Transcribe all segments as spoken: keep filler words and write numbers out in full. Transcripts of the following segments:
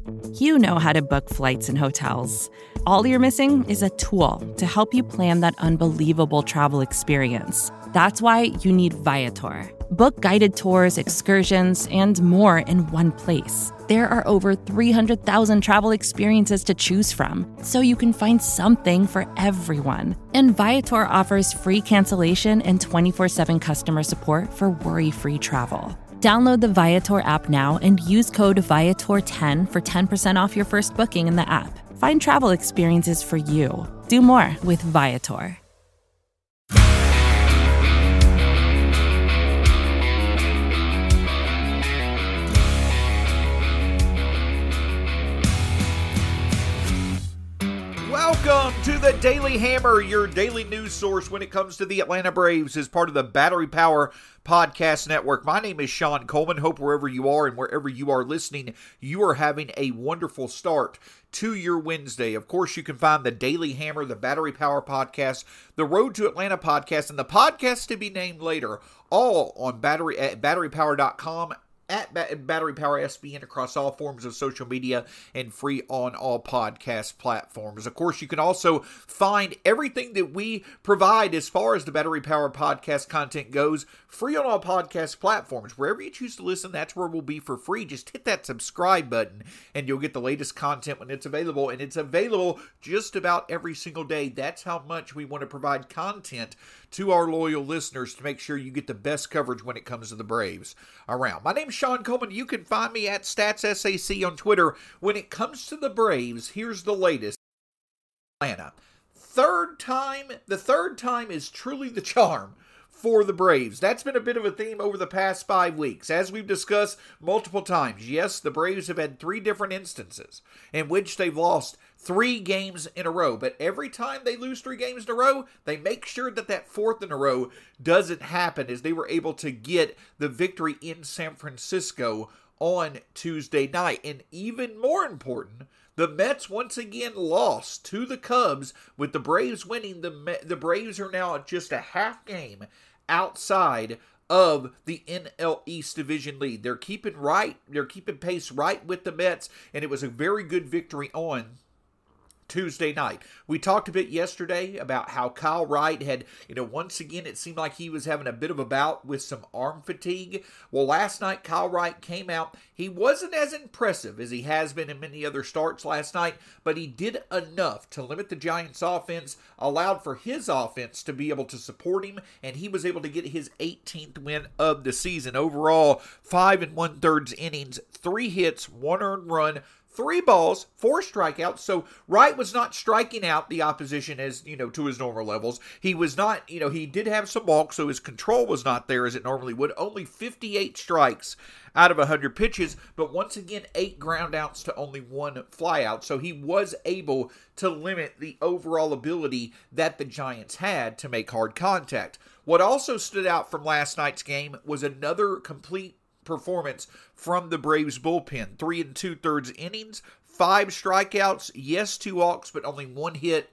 You know how to book flights and hotels. All you're missing is a tool to help you plan that unbelievable travel experience. That's why you need Viator. Book guided tours, excursions, and more in one place. There are over three hundred thousand travel experiences to choose from, so you can find something for everyone. And Viator offers free cancellation and twenty-four seven customer support for worry-free travel. Download the Viator app now and use code Viator ten for ten percent off your first booking in the app. Find travel experiences for you. Do more with Viator. Welcome to the Daily Hammer, your daily news source when it comes to the Atlanta Braves as part of the Battery Power Podcast Network. My name is Sean Coleman. Hope wherever you are and wherever you are listening, you are having a wonderful start to your Wednesday. Of course, you can find the Daily Hammer, the Battery Power Podcast, the Road to Atlanta Podcast, and the podcast to be named later, all on battery at battery power dot com. At Battery Power S B N across all forms of social media and free on all podcast platforms. Of course, you can also find everything that we provide as far as the Battery Power podcast content goes free on all podcast platforms. Wherever you choose to listen, that's where we'll be for free. Just hit that subscribe button and you'll get the latest content when it's available. And it's available just about every single day. That's how much we want to provide content to our loyal listeners to make sure you get the best coverage when it comes to the Braves around. My name's Sean Coleman. You can find me at StatsSAC on Twitter. When it comes to the Braves, here's the latest. Atlanta. Third time, the third time is truly the charm for the Braves. That's been a bit of a theme over the past five weeks. As we've discussed multiple times, yes, the Braves have had three different instances in which they've lost three games in a row. But every time they lose three games in a row, they make sure that that fourth in a row doesn't happen, as they were able to get the victory in San Francisco on Tuesday night. And even more important, the Mets once again lost to the Cubs. With the Braves winning, the Met, the Braves are now just a half game outside of the N L East Division lead. They're keeping right, they're keeping pace right with the Mets, and it was a very good victory on Tuesday night. We talked a bit yesterday about how Kyle Wright had, you know, once again, it seemed like he was having a bit of a bout with some arm fatigue. Well, last night, Kyle Wright came out. He wasn't as impressive as he has been in many other starts last night, but he did enough to limit the Giants' offense, allowed for his offense to be able to support him, and he was able to get his eighteenth win of the season. Overall, five and one-thirds innings, three hits, one earned run, three balls, four strikeouts. So Wright was not striking out the opposition as, you know, to his normal levels. He was not, you know, he did have some walks, so his control was not there as it normally would. Only fifty-eight strikes out of one hundred pitches, but once again, eight ground outs to only one flyout. So he was able to limit the overall ability that the Giants had to make hard contact. What also stood out from last night's game was another complete performance from the Braves bullpen. Three and two-thirds innings, five strikeouts, yes, two walks, but only one hit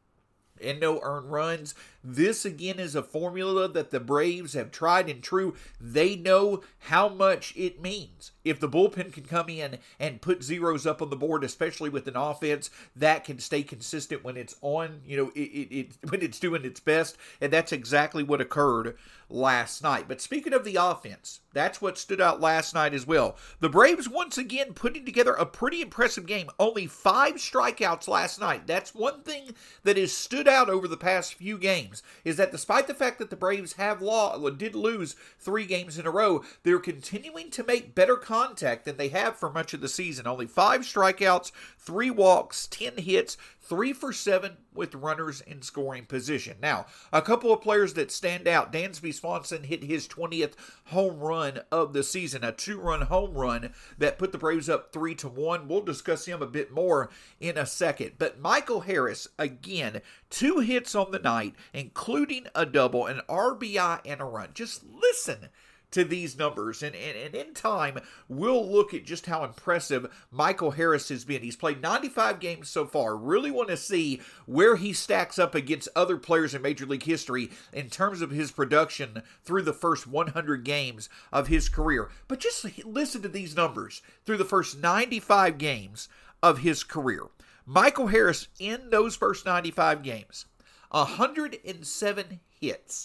and no earned runs. This, again, is a formula that the Braves have tried and true. They know how much it means. If the bullpen can come in and put zeros up on the board, especially with an offense that can stay consistent when it's on, you know, it, it, it when it's doing its best, and that's exactly what occurred last night. But speaking of the offense, that's what stood out last night as well. The Braves once again putting together a pretty impressive game. Only five strikeouts last night. That's one thing that has stood out over the past few games, is that despite the fact that the Braves have lost, did lose three games in a row, they're continuing to make better contact than they have for much of the season. Only five strikeouts, three walks, ten hits, three for seven with runners in scoring position. Now, a couple of players that stand out. Dansby Swanson hit his twentieth home run of the season, a two-run home run that put the Braves up three to one. We'll discuss him a bit more in a second. But Michael Harris, again, two hits on the night, including a double, an R B I, and a run. Just listen to these numbers, and, and, and in time, we'll look at just how impressive Michael Harris has been. He's played ninety-five games so far. Really want to see where he stacks up against other players in Major League history in terms of his production through the first one hundred games of his career. But just listen to these numbers through the first ninety-five games of his career. Michael Harris, in those first ninety-five games, one hundred seven hits,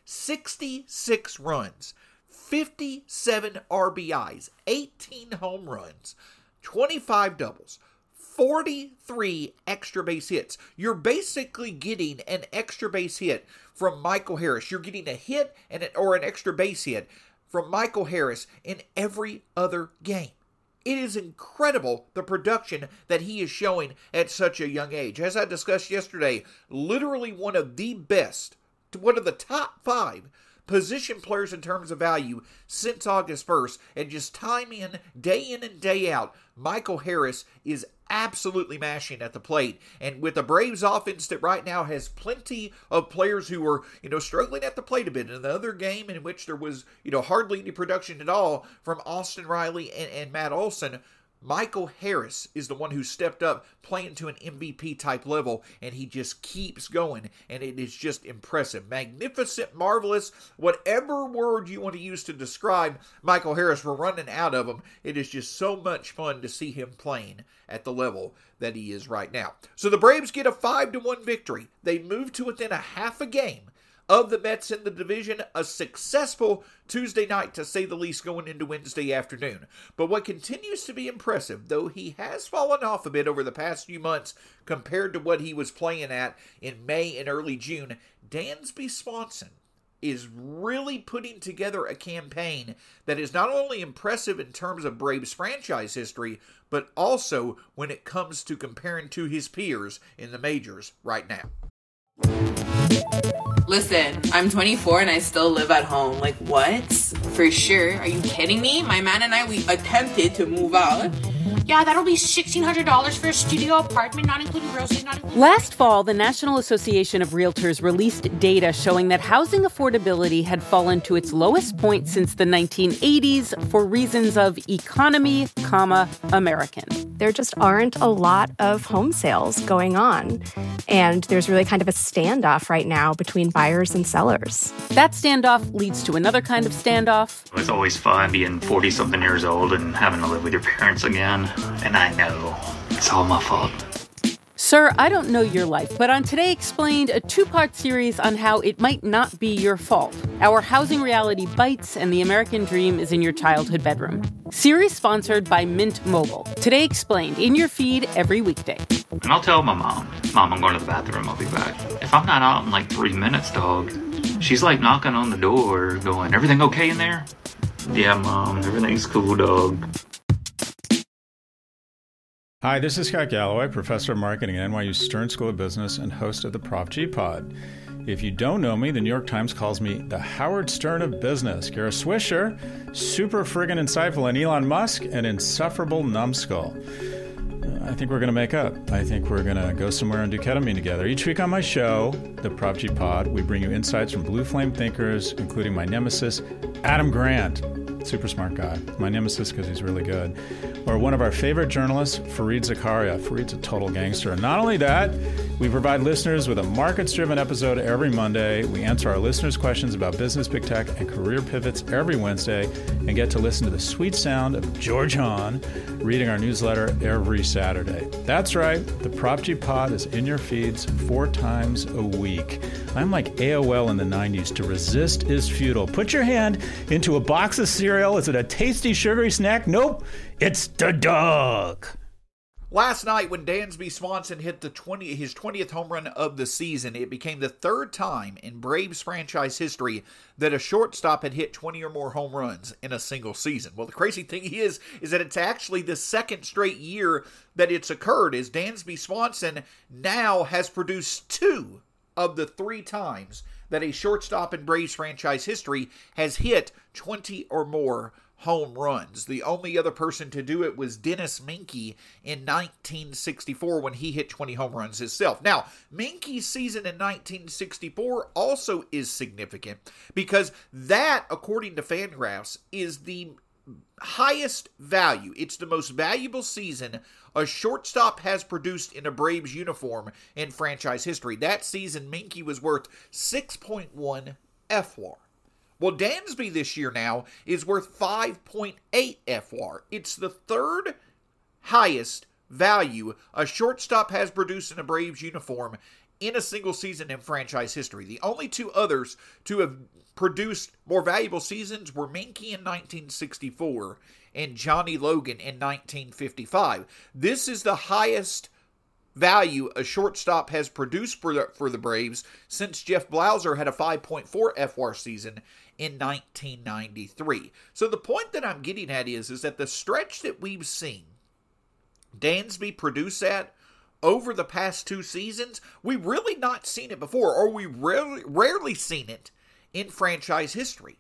sixty-six runs, fifty-seven R B Is, eighteen home runs, twenty-five doubles, forty-three extra base hits. You're basically getting an extra base hit from Michael Harris. You're getting a hit and an, or an extra base hit from Michael Harris in every other game. It is incredible the production that he is showing at such a young age. As I discussed yesterday, literally one of the best, one of the top five position players in terms of value since August first, and just time in, day in and day out, Michael Harris is absolutely mashing at the plate. And with the Braves offense that right now has plenty of players who are, you know, struggling at the plate a bit. In the other game in which there was, you know, hardly any production at all from Austin Riley and, and Matt Olson, Michael Harris is the one who stepped up, playing to an M V P type level, and he just keeps going, and it is just impressive. Magnificent, marvelous, whatever word you want to use to describe Michael Harris, we're running out of them. It is just so much fun to see him playing at the level that he is right now. So the Braves get a five to one victory. They move to within a half a game of the Mets in the division, a successful Tuesday night, to say the least, going into Wednesday afternoon. But what continues to be impressive, though he has fallen off a bit over the past few months compared to what he was playing at in May and early June, Dansby Swanson is really putting together a campaign that is not only impressive in terms of Braves franchise history, but also when it comes to comparing to his peers in the majors right now. Listen, I'm twenty-four and I still live at home. Like, what? For sure. Are you kidding me? My man and I, we attempted to move out. Yeah, that'll be sixteen hundred dollars for a studio apartment, not including groceries, not including... Last fall, the National Association of Realtors released data showing that housing affordability had fallen to its lowest point since the nineteen eighties for reasons of economy, comma, American. There just aren't a lot of home sales going on, and there's really kind of a standoff right now between buyers and sellers. That standoff leads to another kind of standoff. It's always fun being forty-something years old and having to live with your parents again. And I know it's all my fault. Sir, I don't know your life, but on Today Explained, a two-part series on how it might not be your fault. Our housing reality bites, and the American dream is in your childhood bedroom. Series sponsored by Mint Mobile. Today Explained, in your feed every weekday. And I'll tell my mom, Mom, I'm going to the bathroom, I'll be back. If I'm not out in like three minutes, dog, she's like knocking on the door, going, everything okay in there? Yeah, Mom, everything's cool, dog. Hi, this is Scott Galloway, professor of marketing at N Y U Stern School of Business and host of the Prop G Pod. If you don't know me, the New York Times calls me the Howard Stern of business. Kara Swisher, super friggin' insightful, and Elon Musk, an insufferable numbskull. Uh, I think we're going to make up. I think we're going to go somewhere and do ketamine together. Each week on my show, the Prop G Pod, we bring you insights from blue flame thinkers, including my nemesis, Adam Grant. Super smart guy. My nemesis because he's really good. Or one of our favorite journalists, Fareed Zakaria. Fareed's a total gangster. And not only that, we provide listeners with a markets-driven episode every Monday. We answer our listeners' questions about business, big tech, and career pivots every Wednesday, and get to listen to the sweet sound of George Hahn reading our newsletter every Saturday. That's right. The Prop G Pod is in your feeds four times a week. I'm like A O L in the nineties. To resist is futile. Put your hand into a box of cereal. Is it a tasty, sugary snack? Nope. It's the dog. Last night, when Dansby Swanson hit the twenty, his twentieth home run of the season, it became the third time in Braves franchise history that a shortstop had hit twenty or more home runs in a single season. Well, the crazy thing is, is that it's actually the second straight year that it's occurred, as Dansby Swanson now has produced two of the three times that a shortstop in Braves franchise history has hit twenty or more home runs. The only other person to do it was Dennis Menke in nineteen sixty-four when he hit twenty home runs himself. Now, Menke's season in nineteen sixty-four also is significant because that, according to Fangraphs, is the highest value. It's the most valuable season a shortstop has produced in a Braves uniform in franchise history. That season, Menke was worth six point one F W A R. Well, Dansby this year now is worth five point eight F W A R. It's the third highest value a shortstop has produced in a Braves uniform in a single season in franchise history. The only two others to have produced more valuable seasons were Menke in nineteen sixty-four and Johnny Logan in nineteen fifty-five. This is the highest value a shortstop has produced for the, for the Braves since Jeff Blauser had a five point four F W A R season in nineteen ninety-three. So the point that I'm getting at is, is that the stretch that we've seen Dansby produce at over the past two seasons, we've really not seen it before, or we've rarely, rarely seen it in franchise history.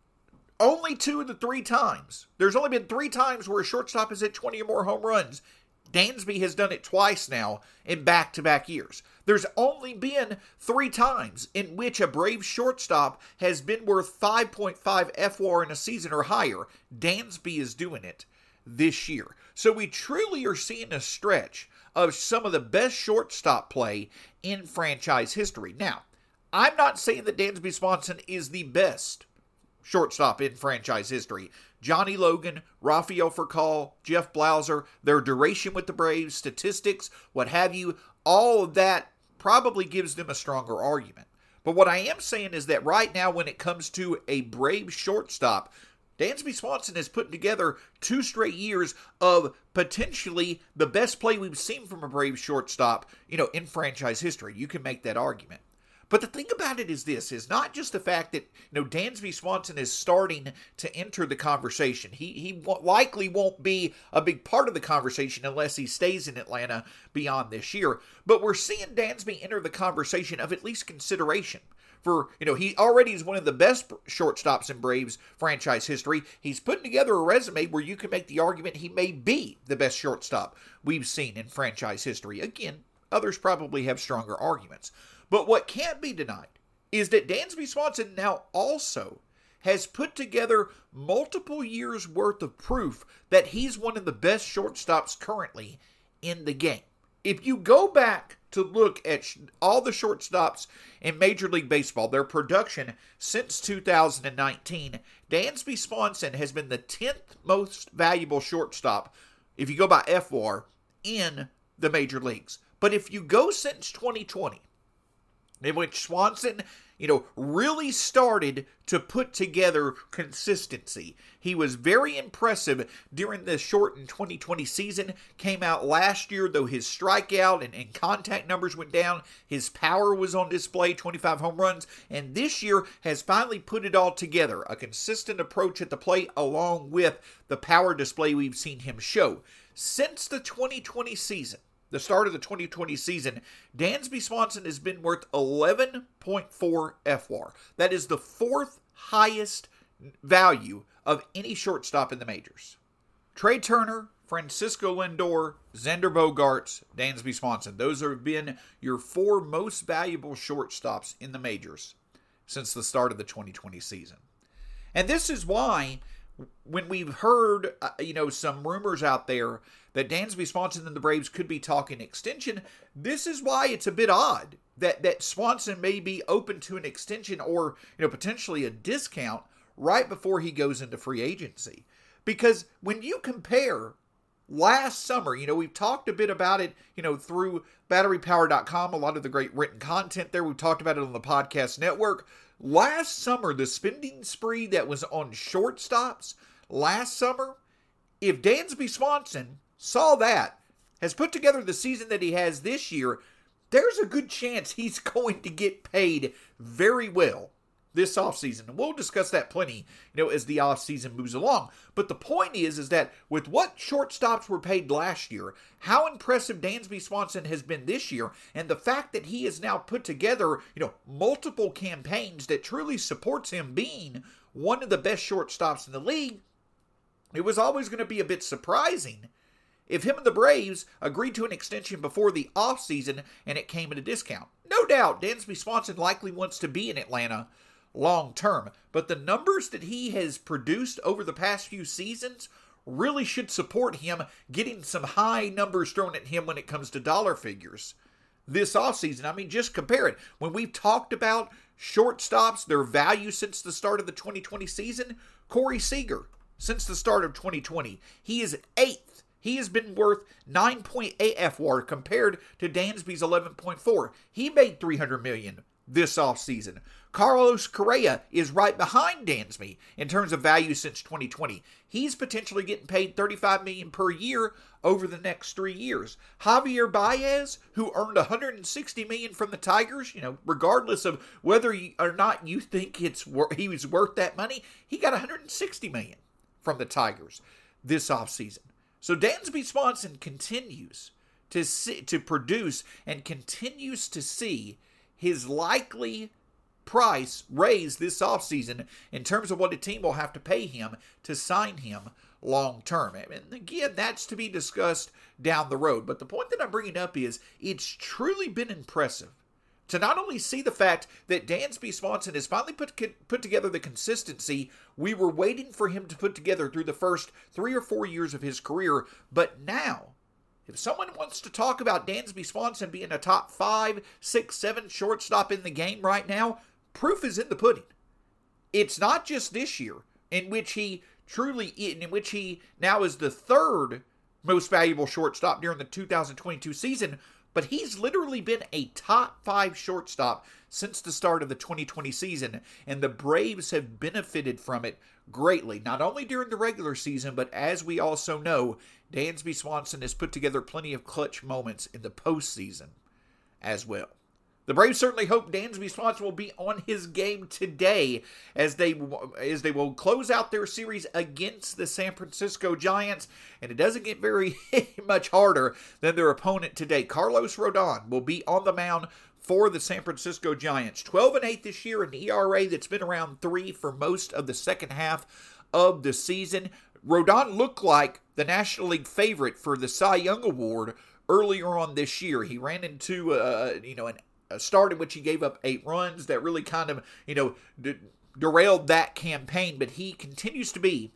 Only two of the three times. There's only been three times where a shortstop has hit twenty or more home runs. Dansby has done it twice now in back-to-back years. There's only been three times in which a Braves shortstop has been worth five point five F W A R in a season or higher. Dansby is doing it this year. So we truly are seeing a stretch of some of the best shortstop play in franchise history. Now, I'm not saying that Dansby Swanson is the best shortstop in franchise history. Johnny Logan, Rafael Furcal, Jeff Blauser, their duration with the Braves, statistics, what have you, all of that probably gives them a stronger argument. But what I am saying is that right now when it comes to a Braves shortstop, Dansby Swanson has put together two straight years of potentially the best play we've seen from a Braves shortstop, you know, in franchise history. You can make that argument. But the thing about it is this, is not just the fact that, you know, Dansby Swanson is starting to enter the conversation. He he w- likely won't be a big part of the conversation unless he stays in Atlanta beyond this year. But we're seeing Dansby enter the conversation of at least consideration. For, you know, he already is one of the best shortstops in Braves franchise history. He's putting together a resume where you can make the argument he may be the best shortstop we've seen in franchise history. Again, others probably have stronger arguments. But what can't be denied is that Dansby Swanson now also has put together multiple years worth of proof that he's one of the best shortstops currently in the game. If you go back to look at sh- all the shortstops in Major League Baseball, their production since two thousand nineteen, Dansby Swanson has been the tenth most valuable shortstop, if you go by F W A R, in the major leagues. But if you go since twenty twenty, in which Swanson, you know, really started to put together consistency. He was very impressive during the shortened twenty twenty season. Came out last year, though his strikeout and, and contact numbers went down. His power was on display, twenty-five home runs. And this year has finally put it all together. A consistent approach at the plate along with the power display we've seen him show. Since the twenty twenty season, the start of the twenty twenty season, Dansby Swanson has been worth eleven point four F W A R. That is the fourth highest value of any shortstop in the majors. Trey Turner, Francisco Lindor, Xander Bogaerts, Dansby Swanson. Those have been your four most valuable shortstops in the majors since the start of the twenty twenty season. And this is why, when we've heard, uh, you know, some rumors out there that Dansby Swanson and the Braves could be talking extension, this is why it's a bit odd that, that Swanson may be open to an extension or, you know, potentially a discount right before he goes into free agency. Because when you compare last summer, you know, we've talked a bit about it, you know, through battery power dot com, a lot of the great written content there. We've talked about it on the podcast network. Last summer, the spending spree that was on shortstops last summer, if Dansby Swanson saw that, has put together the season that he has this year, there's a good chance he's going to get paid very well this offseason. And we'll discuss that plenty, you know, as the offseason moves along. But the point is, is that with what shortstops were paid last year, how impressive Dansby Swanson has been this year, and the fact that he has now put together, you know, multiple campaigns that truly supports him being one of the best shortstops in the league, it was always going to be a bit surprising if him and the Braves agreed to an extension before the offseason and it came at a discount. No doubt, Dansby Swanson likely wants to be in Atlanta long term, but the numbers that he has produced over the past few seasons really should support him getting some high numbers thrown at him when it comes to dollar figures this offseason. I mean, just compare it. When we've talked about shortstops, their value since the start of the twenty twenty season, Corey Seager, since the start of twenty twenty, he is eighth. He has been worth nine point eight F W A R compared to Dansby's eleven point four. He made three hundred million dollars this offseason. Carlos Correa is right behind Dansby in terms of value since twenty twenty. He's potentially getting paid thirty-five million dollars per year over the next three years. Javier Baez, who earned one hundred sixty million dollars from the Tigers, you know, regardless of whether you, or not you think it's he was worth that money, he got one hundred sixty million dollars from the Tigers this offseason. So Dansby Swanson continues to see, to produce and continues to see his likely price raised this offseason in terms of what a team will have to pay him to sign him long term. And again, that's to be discussed down the road. But the point that I'm bringing up is it's truly been impressive to not only see the fact that Dansby Swanson has finally put put together the consistency we were waiting for him to put together through the first three or four years of his career, but now, if someone wants to talk about Dansby Swanson being a top five, six, seven shortstop in the game right now, proof is in the pudding. It's not just this year, in which he truly, in which he now is the third most valuable shortstop during the two thousand twenty-two season, but he's literally been a top five shortstop since the start of the twenty twenty season, and the Braves have benefited from it greatly, not only during the regular season, but as we also know, Dansby Swanson has put together plenty of clutch moments in the postseason as well. The Braves certainly hope Dansby Swanson will be on his game today as they as they will close out their series against the San Francisco Giants, and it doesn't get very much harder than their opponent today. Carlos Rodon will be on the mound for the San Francisco Giants. twelve and eight this year, an E R A that's been around three for most of the second half of the season. Rodon looked like the National League favorite for the Cy Young Award earlier on this year. He ran into uh, you know an a start in which he gave up eight runs that really kind of, you know, de- derailed that campaign. But he continues to be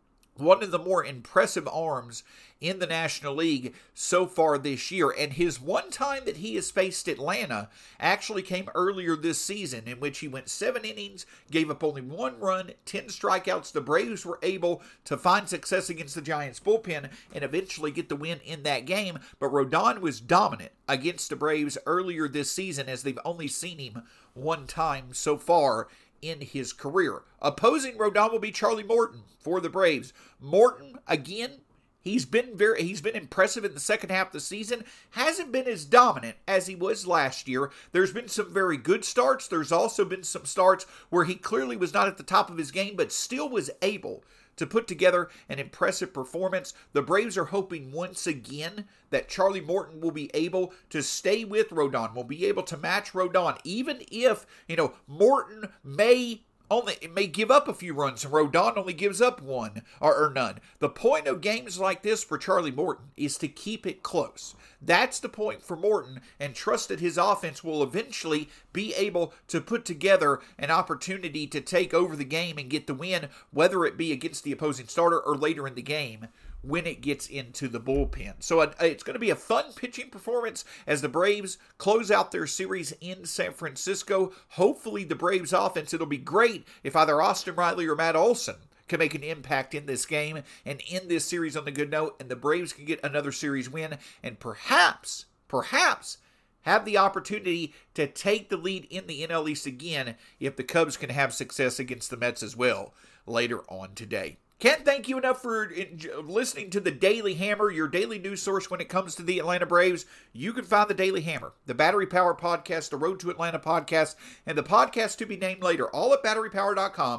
one of the more impressive arms in the National League so far this year. And his one time that he has faced Atlanta actually came earlier this season, in which he went seven innings, gave up only one run, ten strikeouts. The Braves were able to find success against the Giants bullpen and eventually get the win in that game. But Rodon was dominant against the Braves earlier this season, as they've only seen him one time so far in his career. Opposing Rodon will be Charlie Morton for the Braves. Morton, again, he's been very he's been impressive in the second half of the season. Hasn't been as dominant as he was last year. There's been some very good starts. There's also been some starts where he clearly was not at the top of his game, but still was able to put together an impressive performance. The Braves are hoping once again that Charlie Morton will be able to stay with Rodon, will be able to match Rodon, even if, you know, Morton may only may give up a few runs and Rodon only gives up one or, or none. The point of games like this for Charlie Morton is to keep it close. That's the point for Morton, and trust that his offense will eventually be able to put together an opportunity to take over the game and get the win, whether it be against the opposing starter or later in the game when it gets into the bullpen. So uh, it's going to be a fun pitching performance as the Braves close out their series in San Francisco. Hopefully the Braves offense, it'll be great if either Austin Riley or Matt Olson can make an impact in this game and end this series on a good note, and the Braves can get another series win and perhaps, perhaps have the opportunity to take the lead in the N L East again if the Cubs can have success against the Mets as well later on today. Can't thank you enough for listening to the Daily Hammer, your daily news source when it comes to the Atlanta Braves. You can find the Daily Hammer, the Battery Power Podcast, the Road to Atlanta Podcast, and the podcast to be named later, all at battery power dot com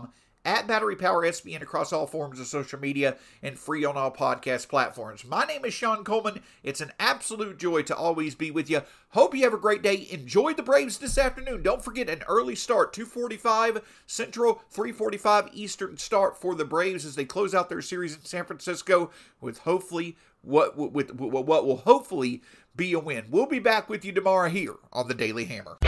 at Battery Power S B N across all forms of social media and free on all podcast platforms. My name is Sean Coleman. It's an absolute joy to always be with you. Hope you have a great day. Enjoy the Braves this afternoon. Don't forget an early start, two forty-five Central, three forty-five Eastern start for the Braves as they close out their series in San Francisco with hopefully what with, with what will hopefully be a win. We'll be back with you tomorrow here on the Daily Hammer.